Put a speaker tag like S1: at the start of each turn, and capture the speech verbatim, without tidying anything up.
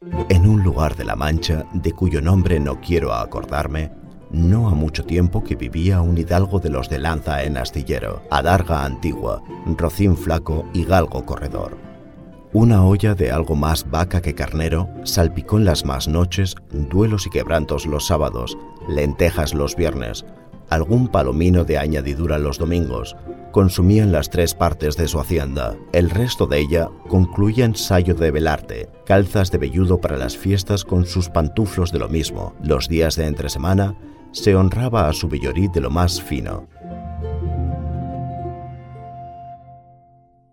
S1: En un lugar de la Mancha, de cuyo nombre no quiero acordarme, no ha mucho tiempo que vivía un hidalgo de los de lanza en astillero, adarga antigua, rocín flaco y galgo corredor. Una olla de algo más vaca que carnero, salpicón las más noches, duelos y quebrantos los sábados, lentejas los viernes, algún palomino de añadidura los domingos, consumían las tres partes de su hacienda. El resto de ella concluía en sayo de velarte, calzas de velludo para las fiestas con sus pantuflos de lo mismo. Los días de entre semana se honraba a su villorí de lo más fino.